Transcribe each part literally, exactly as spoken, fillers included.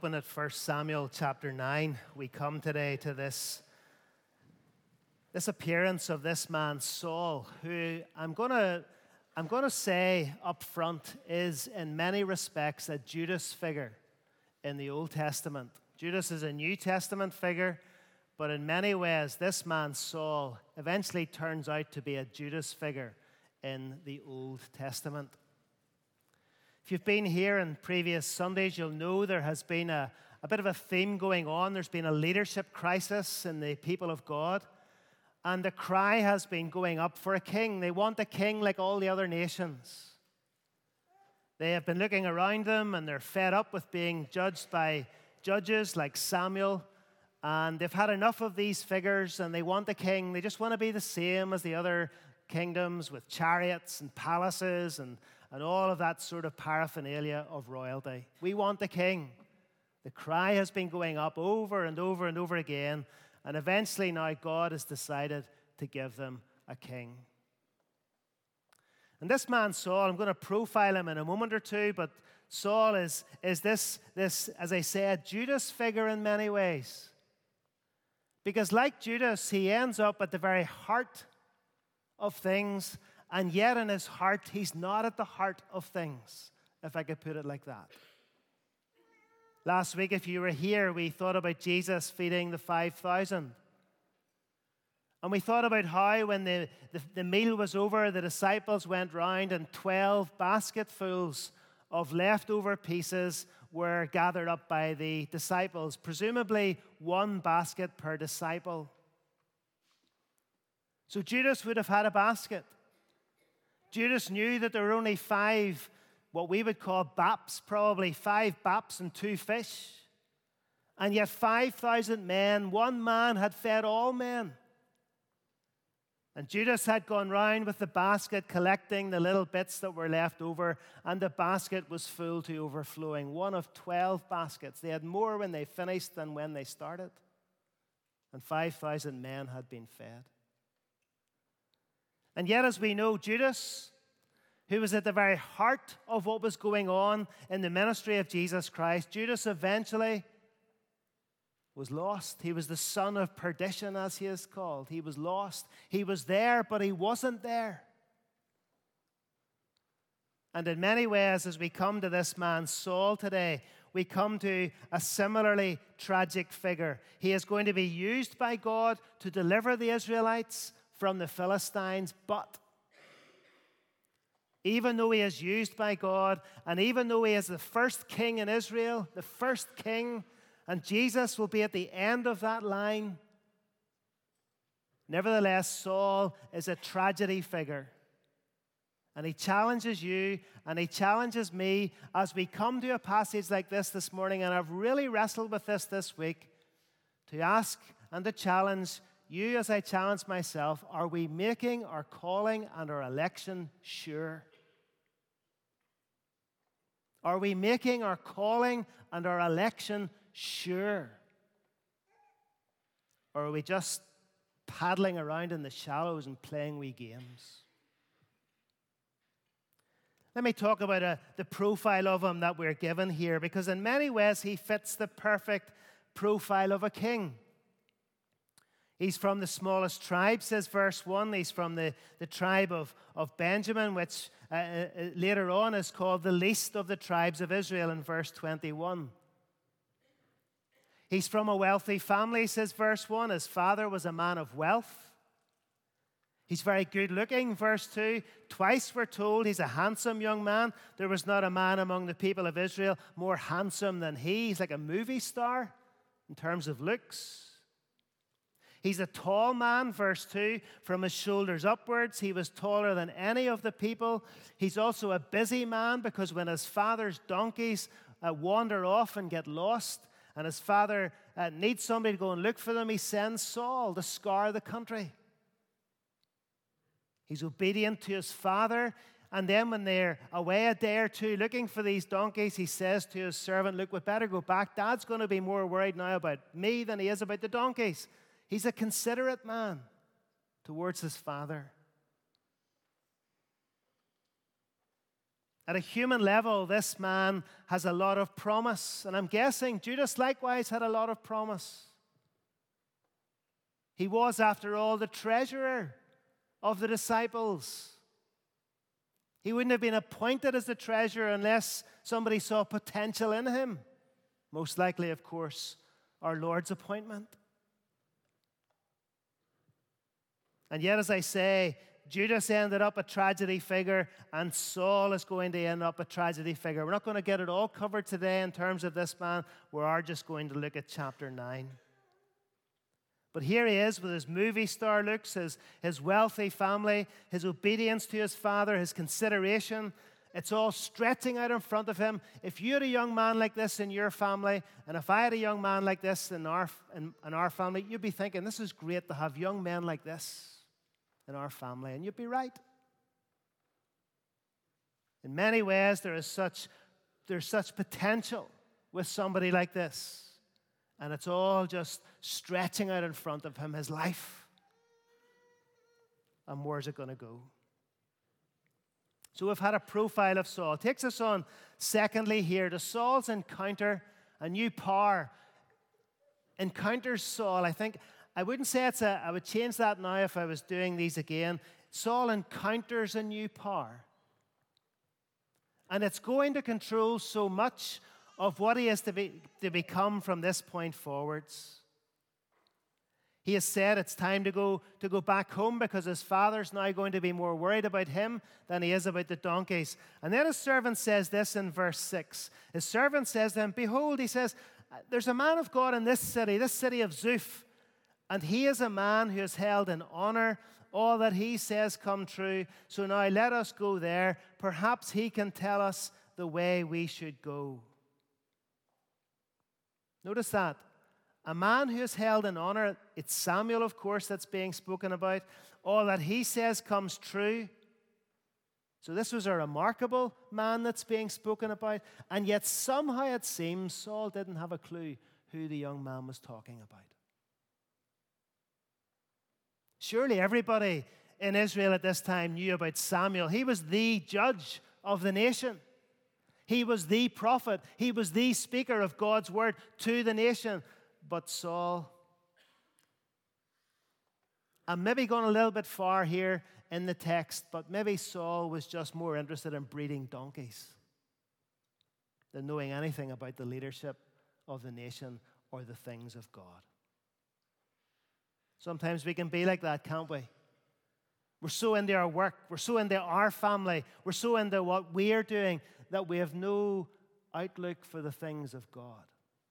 Open at First Samuel chapter nine, we come today to this, this appearance of this man Saul, who I'm going to I'm going to say up front is in many respects a Judas figure in the Old Testament. Judas is a New Testament figure, but in many ways this man Saul eventually turns out to be a Judas figure in the Old Testament. If you've been here in previous Sundays, you'll know there has been a, a bit of a theme going on. There's been a leadership crisis in the people of God. And the cry has been going up for a king. They want a king like all the other nations. They have been looking around them and they're fed up with being judged by judges like Samuel. And they've had enough of these figures and they want a king. They just want to be the same as the other kingdoms with chariots and palaces and and all of that sort of paraphernalia of royalty. We want a king. The cry has been going up over and over and over again, and eventually now God has decided to give them a king. And this man Saul, I'm going to profile him in a moment or two, but Saul is, is this, this, as I said, Judas figure in many ways. Because like Judas, he ends up at the very heart of things. And yet in his heart, he's not at the heart of things, if I could put it like that. Last week, if you were here, we thought about Jesus feeding the five thousand. And we thought about how when the, the, the meal was over, the disciples went round and twelve basketfuls of leftover pieces were gathered up by the disciples, presumably one basket per disciple. So Judas would have had a basket. Judas knew that there were only five, what we would call baps, probably five baps and two fish. And yet five thousand men, one man had fed all men. And Judas had gone round with the basket collecting the little bits that were left over, and the basket was full to overflowing. One of twelve baskets. They had more when they finished than when they started. And five thousand men had been fed. And yet, as we know, Judas, who was at the very heart of what was going on in the ministry of Jesus Christ, Judas eventually was lost. He was the son of perdition, as he is called. He was lost. He was there, but he wasn't there. And in many ways, as we come to this man Saul today, we come to a similarly tragic figure. He is going to be used by God to deliver the Israelites from the Philistines, but even though he is used by God, and even though he is the first king in Israel, the first king, and Jesus will be at the end of that line, nevertheless, Saul is a tragedy figure. And he challenges you, and he challenges me as we come to a passage like this this morning, and I've really wrestled with this this week, to ask and to challenge you, as I challenge myself, are we making our calling and our election sure? Are we making our calling and our election sure? Or are we just paddling around in the shallows and playing wee games? Let me talk about uh, the profile of him that we're given here, because in many ways he fits the perfect profile of a king. He's from the smallest tribe, says verse one. He's from the, the tribe of, of Benjamin, which uh, uh, later on is called the least of the tribes of Israel in verse twenty-one. He's from a wealthy family, says verse one. His father was a man of wealth. He's very good looking, verse two. Twice we're told he's a handsome young man. There was not a man among the people of Israel more handsome than he. He's like a movie star in terms of looks. He's a tall man, verse two. From his shoulders upwards, he was taller than any of the people. He's also a busy man, because when his father's donkeys uh, wander off and get lost, and his father uh, needs somebody to go and look for them, he sends Saul to scour the country. He's obedient to his father. And then when they're away a day or two looking for these donkeys, he says to his servant, look, we better go back. Dad's going to be more worried now about me than he is about the donkeys. He's a considerate man towards his father. At a human level, this man has a lot of promise. And I'm guessing Judas likewise had a lot of promise. He was, after all, the treasurer of the disciples. He wouldn't have been appointed as the treasurer unless somebody saw potential in him. Most likely, of course, our Lord's appointment. And yet, as I say, Judas ended up a tragedy figure, and Saul is going to end up a tragedy figure. We're not going to get it all covered today in terms of this man. We are just going to look at chapter nine. But here he is with his movie star looks, his, his wealthy family, his obedience to his father, his consideration. It's all stretching out in front of him. If you had a young man like this in your family, and if I had a young man like this in our, in, in our family, you'd be thinking, this is great to have young men like this in our family. And you'd be right. In many ways, there is such, there's such potential with somebody like this. And it's all just stretching out in front of him, his life. And where's it going to go? So we've had a profile of Saul. It takes us on, secondly, here to Saul's encounter, a new power. Encounters Saul. I think, I wouldn't say it's a, I would change that now if I was doing these again. Saul encounters a new power. And it's going to control so much of what he is to, be, to become from this point forwards. He has said it's time to go, to go back home because his father's now going to be more worried about him than he is about the donkeys. And then his servant says this in verse six. His servant says to him, behold, he says, there's a man of God in this city, this city of Zuph, and he is a man who is held in honor. All that he says come true. So now let us go there. Perhaps he can tell us the way we should go. Notice that. A man who is held in honor, it's Samuel, of course, that's being spoken about. All that he says comes true. So this was a remarkable man that's being spoken about. And yet somehow it seems Saul didn't have a clue who the young man was talking about. Surely everybody in Israel at this time knew about Samuel. He was the judge of the nation. He was the prophet. He was the speaker of God's word to the nation. But Saul, I'm maybe going a little bit far here in the text, but maybe Saul was just more interested in breeding donkeys than knowing anything about the leadership of the nation or the things of God. Sometimes we can be like that, can't we? We're so into our work, we're so into our family, we're so into what we're doing that we have no outlook for the things of God.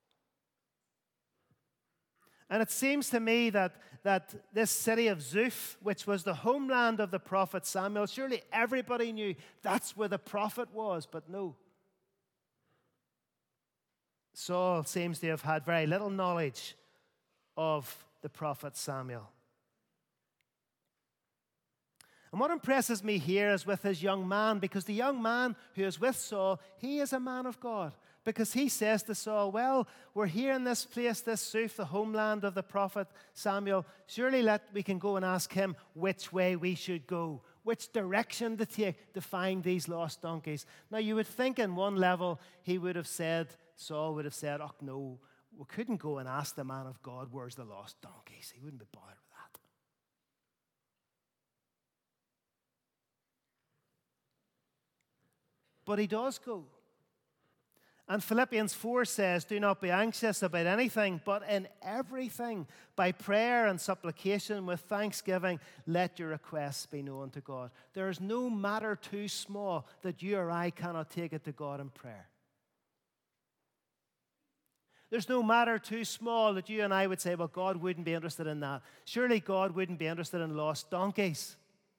And it seems to me that, that this city of Zuph, which was the homeland of the prophet Samuel, surely everybody knew that's where the prophet was, but no. Saul seems to have had very little knowledge of the prophet Samuel. And what impresses me here is with his young man, because the young man who is with Saul, he is a man of God. Because he says to Saul, well, we're here in this place, this Zuph, the homeland of the prophet Samuel. Surely let we can go and ask him which way we should go, which direction to take to find these lost donkeys. Now, you would think in one level he would have said, Saul would have said, oh, no, we couldn't go and ask the man of God, where's the lost donkeys? He wouldn't be bothered with that. But he does go. And Philippians four says, do not be anxious about anything, but in everything, by prayer and supplication with thanksgiving, let your requests be known to God. There is no matter too small that you or I cannot take it to God in prayer. There's no matter too small that you and I would say, well, God wouldn't be interested in that. Surely God wouldn't be interested in lost donkeys.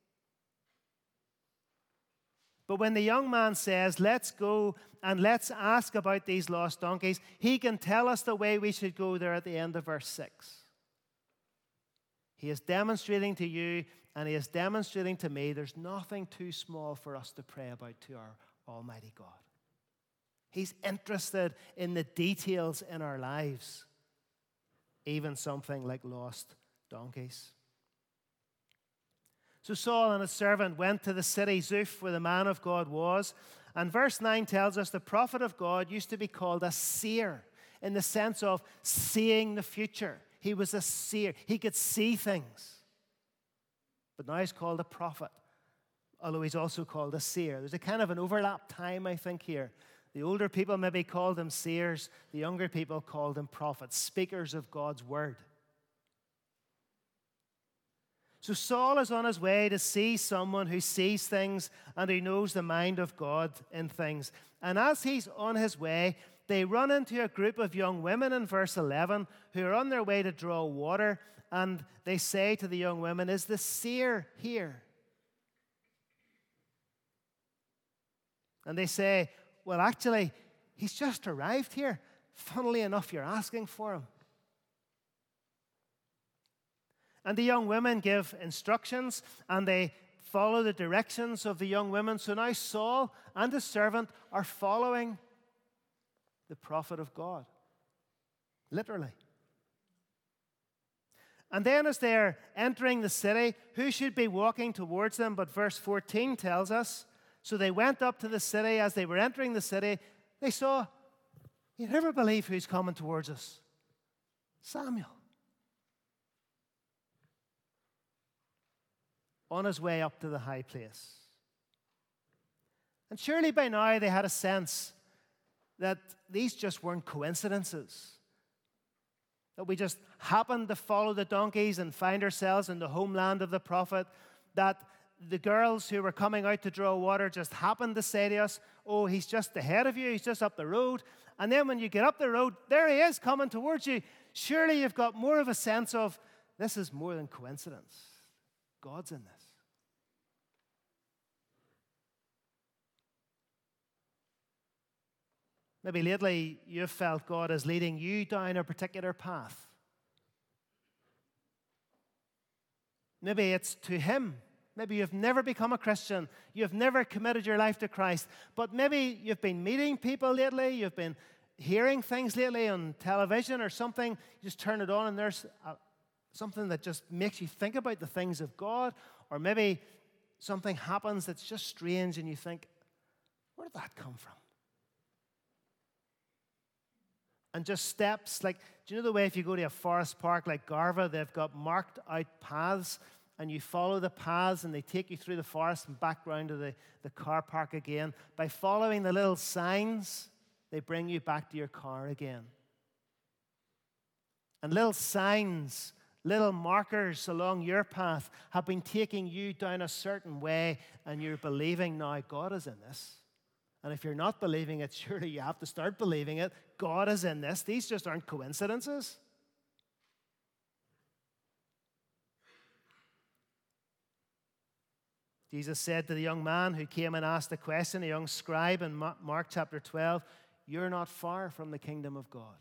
But when the young man says, let's go and let's ask about these lost donkeys, he can tell us the way we should go there at the end of verse six. He is demonstrating to you and he is demonstrating to me there's nothing too small for us to pray about to our Almighty God. He's interested in the details in our lives, even something like lost donkeys. So Saul and his servant went to the city Zuph where the man of God was, And verse nine tells us the prophet of God used to be called a seer in the sense of seeing the future. He was a seer. He could see things. But now he's called a prophet, although he's also called a seer. There's a kind of an overlap time, I think, here. The older people maybe called them seers. The younger people called them prophets, speakers of God's word. So Saul is on his way to see someone who sees things and who knows the mind of God in things. And as he's on his way, they run into a group of young women in verse eleven who are on their way to draw water. And they say to the young women, "Is the seer here?" And they say, "Well, actually, he's just arrived here. Funnily enough, you're asking for him." And the young women give instructions, and they follow the directions of the young women. So now Saul and his servant are following the prophet of God, literally. And then as they're entering the city, who should be walking towards them? But verse fourteen tells us, so they went up to the city. As they were entering the city, they saw, you never believe who's coming towards us. Samuel. On his way up to the high place. And surely by now they had a sense that these just weren't coincidences. That we just happened to follow the donkeys and find ourselves in the homeland of the prophet. That the girls who were coming out to draw water just happened to say to us, "Oh, he's just ahead of you, he's just up the road." And then when you get up the road, there he is coming towards you. Surely you've got more of a sense of, this is more than coincidence. God's in this. Maybe lately you've felt God is leading you down a particular path. Maybe it's to Him. Maybe you've never become a Christian. You've never committed your life to Christ. But maybe you've been meeting people lately. You've been hearing things lately on television or something. You just turn it on and there's a, something that just makes you think about the things of God. Or maybe something happens that's just strange and you think, where did that come from? And just steps, like, do you know the way if you go to a forest park like Garva, they've got marked out paths, and you follow the paths, and they take you through the forest and back round to the, the car park again. By following the little signs, they bring you back to your car again. And little signs, little markers along your path have been taking you down a certain way, and you're believing now God is in this. And if you're not believing it, surely you have to start believing it. God is in this. These just aren't coincidences. Jesus said to the young man who came and asked a question, a young scribe in Mark chapter twelve, "You're not far from the kingdom of God."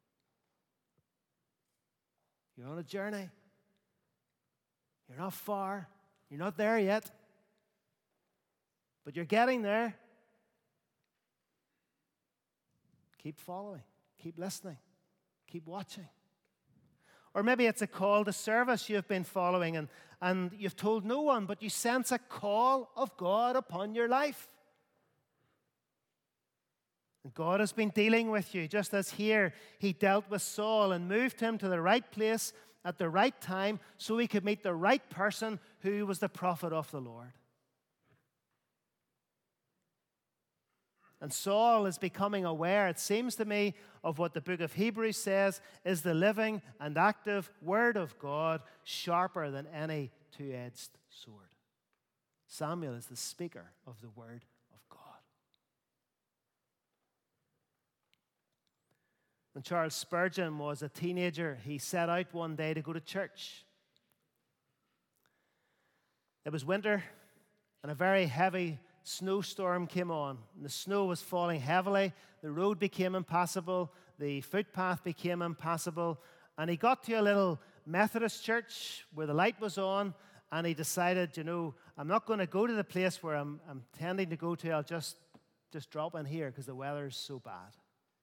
You're on a journey. You're not far. You're not there yet. But you're getting there. Keep following, keep listening, keep watching. Or maybe it's a call to service you've been following and, and you've told no one, but you sense a call of God upon your life. And God has been dealing with you, just as here He dealt with Saul and moved him to the right place at the right time so he could meet the right person who was the prophet of the Lord. And Saul is becoming aware, it seems to me, of what the book of Hebrews says is the living and active Word of God, sharper than any two-edged sword. Samuel is the speaker of the Word of God. When Charles Spurgeon was a teenager, he set out one day to go to church. It was winter, and a very heavy snowstorm came on, and the snow was falling heavily. The road became impassable. The footpath became impassable. And he got to a little Methodist church where the light was on, and he decided, you know, I'm not going to go to the place where I'm, I'm tending to go to. I'll just, just drop in here because the weather is so bad.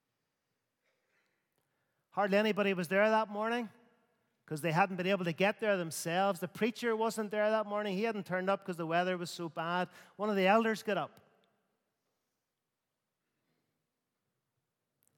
Hardly anybody was there that morning because they hadn't been able to get there themselves. The preacher wasn't there that morning. He hadn't turned up because the weather was so bad. One of the elders got up.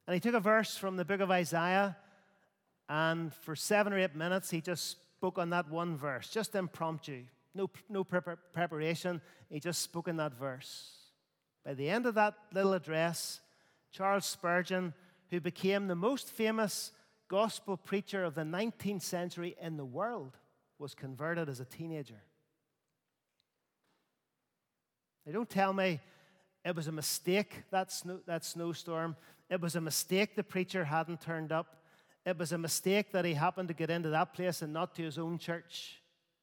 And he took a verse from the book of Isaiah, and for seven or eight minutes, he just spoke on that one verse, just impromptu. No, no prep- preparation. He just spoke in that verse. By the end of that little address, Charles Spurgeon, who became the most famous gospel preacher of the nineteenth century in the world, was converted as a teenager. They don't tell me it was a mistake, that, snow, that snowstorm. It was a mistake the preacher hadn't turned up. It was a mistake that he happened to get into that place and not to his own church.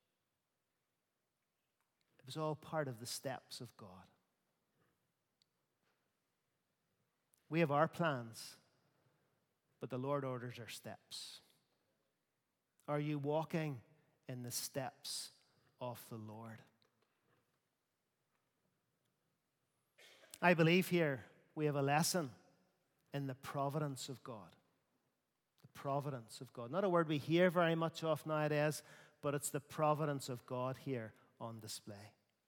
It was all part of the steps of God. We have our plans, but the Lord orders our steps. Are you walking in the steps of the Lord? I believe here we have a lesson in the providence of God. The providence of God. Not a word we hear very much of nowadays, but it's the providence of God here on display.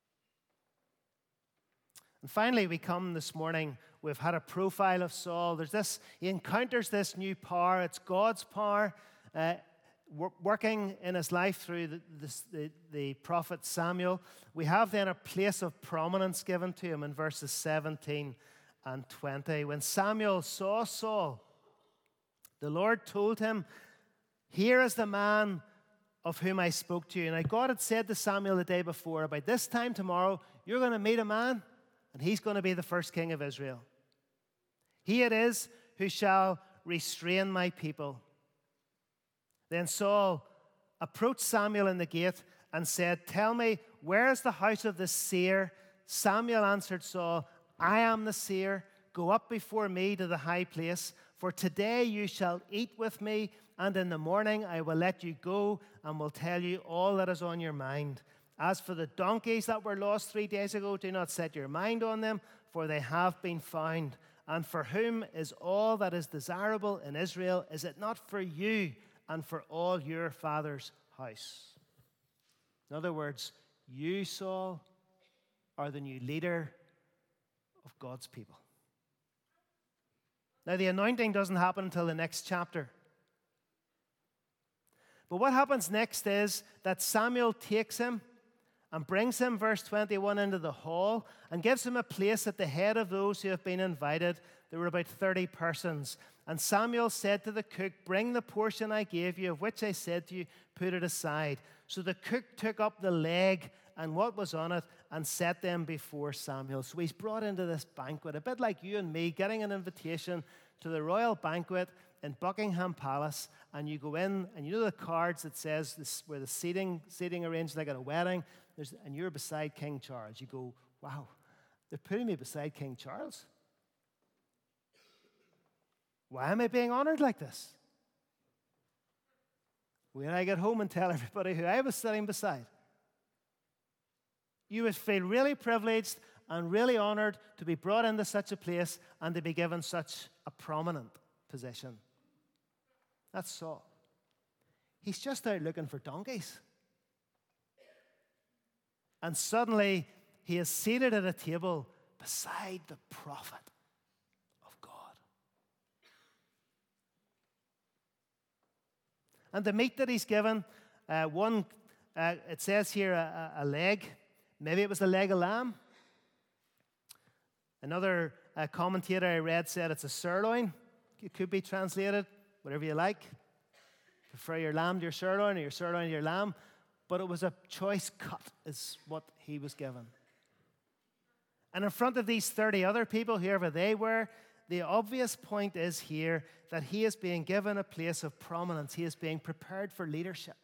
And finally, we come this morning, we've had a profile of Saul. There's this, he encounters this new power. It's God's power uh, working in his life through the, the, the prophet Samuel. We have then a place of prominence given to him in verses seventeen and twenty. When Samuel saw Saul, the Lord told him, "Here is the man of whom I spoke to you." And God had said to Samuel the day before, "By this time tomorrow, you're going to meet a man, and he's going to be the first king of Israel. He it is who shall restrain my people." Then Saul approached Samuel in the gate and said, "Tell me, where is the house of the seer?" Samuel answered Saul, "I am the seer. Go up before me to the high place, for today you shall eat with me, and in the morning I will let you go and will tell you all that is on your mind. As for the donkeys that were lost three days ago, do not set your mind on them, for they have been found. And for whom is all that is desirable in Israel? Is it not for you and for all your father's house?" In other words, you, Saul, are the new leader of God's people. Now, the anointing doesn't happen until the next chapter. But what happens next is that Samuel takes him and brings him, verse twenty-one, into the hall and gives him a place at the head of those who have been invited. There were about thirty persons. And Samuel said to the cook, "Bring the portion I gave you, of which I said to you, put it aside." So the cook took up the leg and what was on it and set them before Samuel. So he's brought into this banquet, a bit like you and me getting an invitation to the royal banquet in Buckingham Palace, and you go in, and you know the cards that says this, where the seating seating arranged like at a wedding, there's, and you're beside King Charles. You go, wow, they're putting me beside King Charles. Why am I being honored like this? When I get home and tell everybody who I was sitting beside, you would feel really privileged and really honored to be brought into such a place and to be given such a prominent position. That's Saul. He's just out looking for donkeys. And suddenly, he is seated at a table beside the prophet of God. And the meat that he's given, uh, one, uh, it says here a, a leg. Maybe it was a leg of lamb. Another uh, commentator I read said it's a sirloin. It could be translated, whatever you like. Prefer your lamb to your sirloin or your sirloin to your lamb. But it was a choice cut is what he was given. And in front of these thirty other people, whoever they were, the obvious point is here that he is being given a place of prominence. He is being prepared for leadership.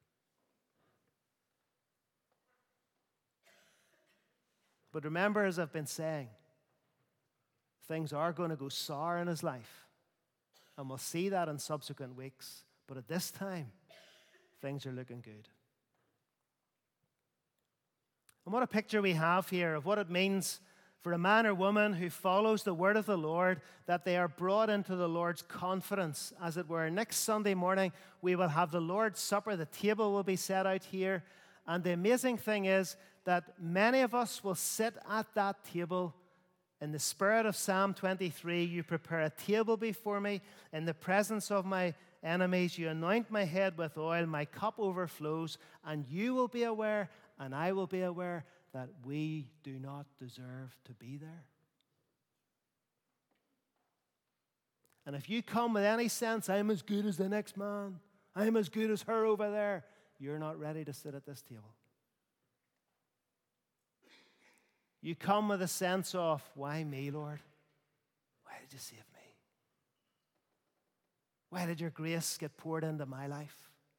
But remember, as I've been saying, things are going to go sour in his life. And we'll see that in subsequent weeks. But at this time, things are looking good. And what a picture we have here of what it means for a man or woman who follows the word of the Lord, that they are brought into the Lord's confidence, as it were. Next Sunday morning, we will have the Lord's Supper. The table will be set out here. And the amazing thing is that many of us will sit at that table In the spirit of Psalm twenty-three, you prepare a table before me in the presence of my enemies. You anoint my head with oil, my cup overflows, and you will be aware, and I will be aware, that we do not deserve to be there. And if you come with any sense, I'm as good as the next man, I'm as good as her over there, you're not ready to sit at this table. You come with a sense of, why me, Lord? Why did you save me? Why did your grace get poured into my life?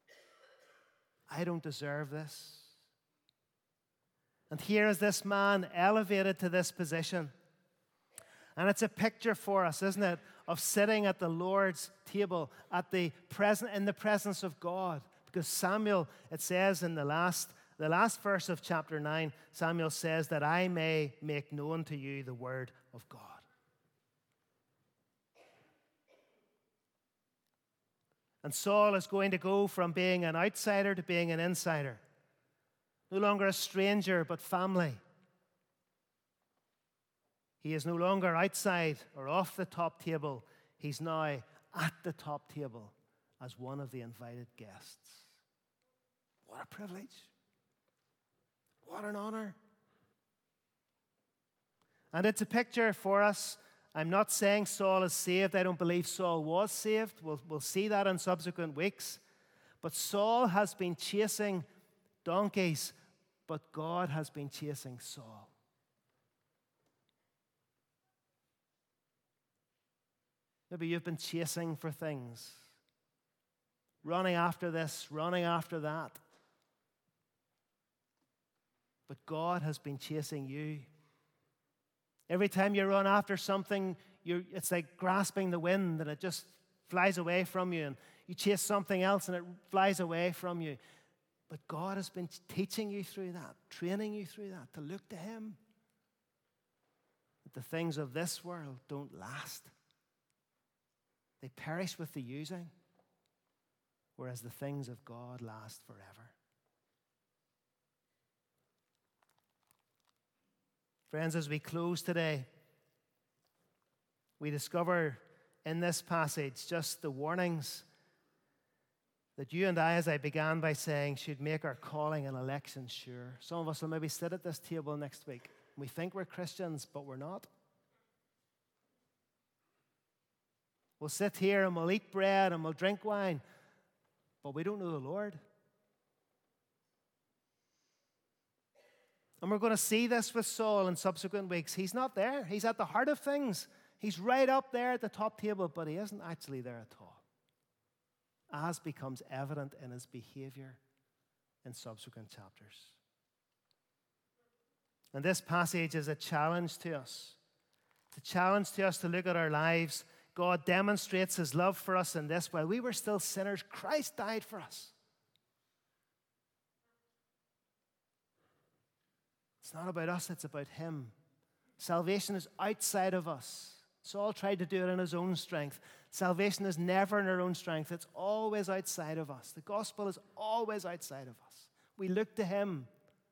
I don't deserve this. And here is this man elevated to this position. And it's a picture for us, isn't it, of sitting at the Lord's table at the present, in the presence of God. Because Samuel, it says in the last, the last verse of chapter nine, Samuel says that I may make known to you the word of God. And Saul is going to go from being an outsider to being an insider. No longer a stranger, but family. He is no longer outside or off the top table. He's now at the top table as one of the invited guests. What a privilege. What an honor. And it's a picture for us. I'm not saying Saul is saved. I don't believe Saul was saved. We'll, we'll see that in subsequent weeks. But Saul has been chasing donkeys, but God has been chasing Saul. Maybe you've been chasing for things, running after this, running after that. But God has been chasing you. Every time you run after something, you're, it's like grasping the wind and it just flies away from you. And you chase something else and it flies away from you. But God has been teaching you through that, training you through that, to look to Him. That the things of this world don't last. They perish with the using, whereas the things of God last forever. Friends, as we close today, we discover in this passage just the warnings that you and I, as I began by saying, should make our calling and election sure. Some of us will maybe sit at this table next week. We think we're Christians, but we're not. We'll sit here and we'll eat bread and we'll drink wine, but we don't know the Lord. And we're going to see this with Saul in subsequent weeks. He's not there. He's at the heart of things. He's right up there at the top table, but he isn't actually there at all, as becomes evident in his behavior in subsequent chapters. And this passage is a challenge to us. It's a challenge to us to look at our lives. God demonstrates His love for us in this. While we were still sinners, Christ died for us. It's not about us, it's about Him. Salvation is outside of us. Saul tried to do it in his own strength. Salvation is never in our own strength. It's always outside of us. The gospel is always outside of us. We look to Him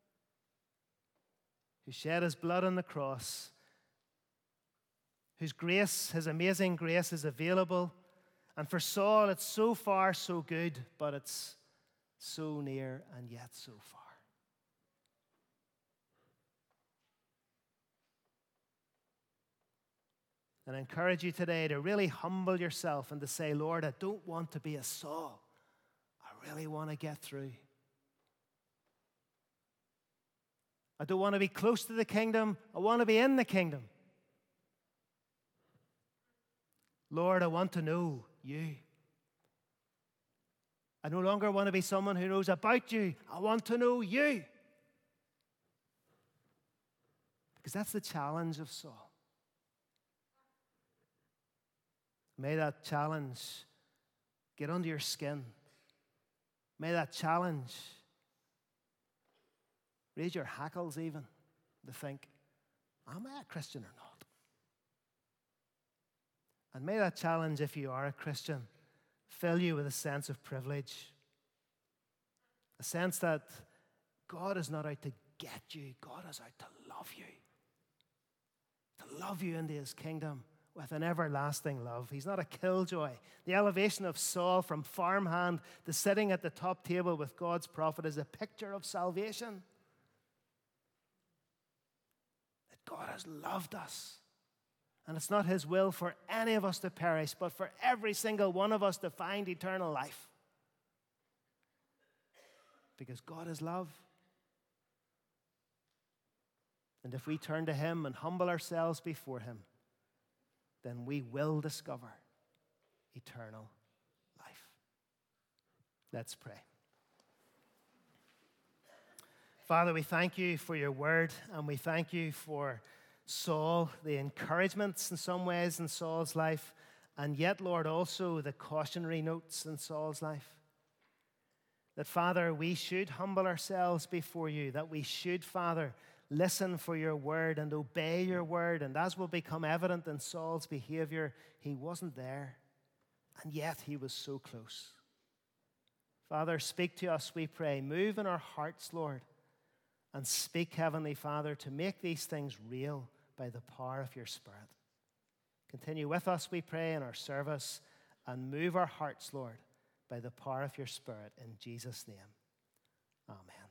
who shed His blood on the cross, whose grace, His amazing grace, is available. And for Saul, it's so far so good, but it's so near and yet so far. And I encourage you today to really humble yourself and to say, Lord, I don't want to be a Saul. I really want to get through. I don't want to be close to the kingdom. I want to be in the kingdom. Lord, I want to know You. I no longer want to be someone who knows about You. I want to know You. Because that's the challenge of Saul. May that challenge get under your skin. May that challenge raise your hackles even to think, am I a Christian or not? And may that challenge, if you are a Christian, fill you with a sense of privilege. A sense that God is not out to get you. God is out to love you. to love you into his kingdom with an everlasting love. He's not a killjoy. The elevation of Saul from farmhand to sitting at the top table with God's prophet is a picture of salvation. That God has loved us. And it's not his will for any of us to perish, but for every single one of us to find eternal life. Because God is love. And if we turn to him and humble ourselves before him, then we will discover eternal life. Let's pray. Father, we thank you for your word, and we thank you for Saul, the encouragements in some ways in Saul's life, and yet, Lord, also the cautionary notes in Saul's life. That, Father, we should humble ourselves before you, that we should, Father, listen for your word and obey your word. And as will become evident in Saul's behavior, he wasn't there, and yet he was so close. Father, speak to us, we pray. Move in our hearts, Lord, and speak, Heavenly Father, to make these things real by the power of your Spirit. Continue with us, we pray, in our service, and move our hearts, Lord, by the power of your Spirit. In Jesus' name, amen.